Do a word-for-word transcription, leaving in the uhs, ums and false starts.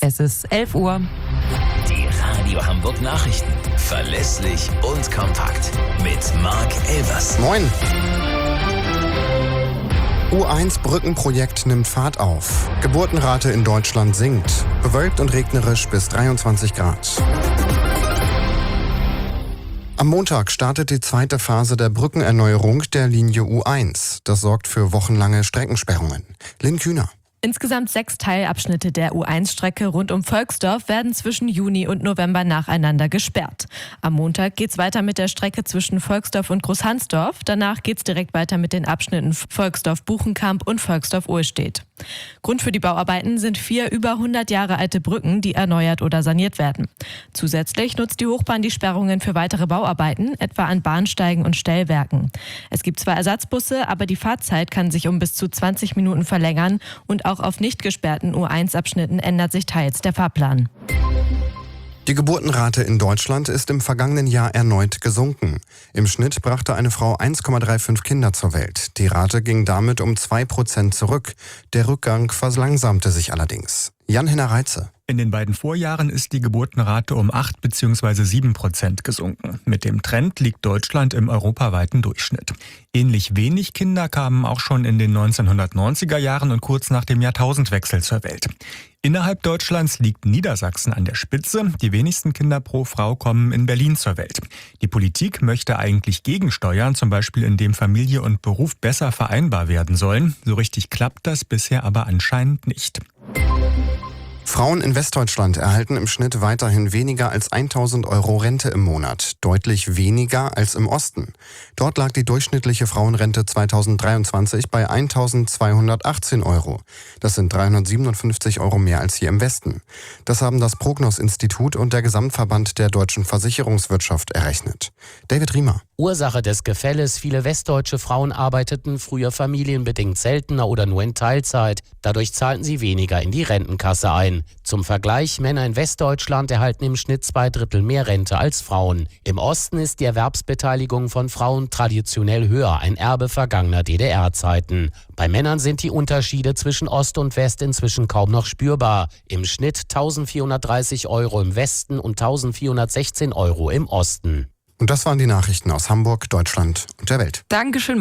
Es ist elf Uhr. Die Radio Hamburg Nachrichten. Verlässlich und kompakt. Mit Marc Elvers. Moin. U eins Brückenprojekt nimmt Fahrt auf. Geburtenrate in Deutschland sinkt. Bewölkt und regnerisch bis dreiundzwanzig Grad. Am Montag startet die zweite Phase der Brückenerneuerung der Linie U eins. Das sorgt für wochenlange Streckensperrungen. Lynn Kühner. Insgesamt sechs Teilabschnitte der U eins Strecke rund um Volksdorf werden zwischen Juni und November nacheinander gesperrt. Am Montag geht's weiter mit der Strecke zwischen Volksdorf und Großhansdorf. Danach geht's direkt weiter mit den Abschnitten Volksdorf-Buchenkamp und Volksdorf-Ohlstedt. Grund für die Bauarbeiten sind vier über hundert Jahre alte Brücken, die erneuert oder saniert werden. Zusätzlich nutzt die Hochbahn die Sperrungen für weitere Bauarbeiten, etwa an Bahnsteigen und Stellwerken. Es gibt zwar Ersatzbusse, aber die Fahrzeit kann sich um bis zu zwanzig Minuten verlängern und auch auf nicht gesperrten U eins Abschnitten ändert sich teils der Fahrplan. Die Geburtenrate in Deutschland ist im vergangenen Jahr erneut gesunken. Im Schnitt brachte eine Frau eins Komma fünfunddreißig Kinder zur Welt. Die Rate ging damit um zwei Prozent zurück. Der Rückgang verlangsamte sich allerdings. Jan-Henner Reitze. In den beiden Vorjahren ist die Geburtenrate um acht bzw. sieben Prozent gesunken. Mit dem Trend liegt Deutschland im europaweiten Durchschnitt. Ähnlich wenig Kinder kamen auch schon in den neunzehnhundertneunziger Jahren und kurz nach dem Jahrtausendwechsel zur Welt. Innerhalb Deutschlands liegt Niedersachsen an der Spitze. Die wenigsten Kinder pro Frau kommen in Berlin zur Welt. Die Politik möchte eigentlich gegensteuern, zum Beispiel indem Familie und Beruf besser vereinbar werden sollen. So richtig klappt das bisher aber anscheinend nicht. Frauen in Westdeutschland erhalten im Schnitt weiterhin weniger als tausend Euro Rente im Monat, deutlich weniger als im Osten. Dort lag die durchschnittliche Frauenrente zweitausenddreiundzwanzig bei eintausendzweihundertachtzehn Euro. Das sind dreihundertsiebenundfünfzig Euro mehr als hier im Westen. Das haben das Prognos-Institut und der Gesamtverband der deutschen Versicherungswirtschaft errechnet. David Riemer. Ursache des Gefälles: Viele westdeutsche Frauen arbeiteten früher familienbedingt seltener oder nur in Teilzeit. Dadurch zahlten sie weniger in die Rentenkasse ein. Zum Vergleich: Männer in Westdeutschland erhalten im Schnitt zwei Drittel mehr Rente als Frauen. Im Osten ist die Erwerbsbeteiligung von Frauen traditionell höher, ein Erbe vergangener D D R-Zeiten. Bei Männern sind die Unterschiede zwischen Ost und West inzwischen kaum noch spürbar. Im Schnitt eintausendvierhundertdreißig Euro im Westen und eintausendvierhundertsechzehn Euro im Osten. Und das waren die Nachrichten aus Hamburg, Deutschland und der Welt. Dankeschön.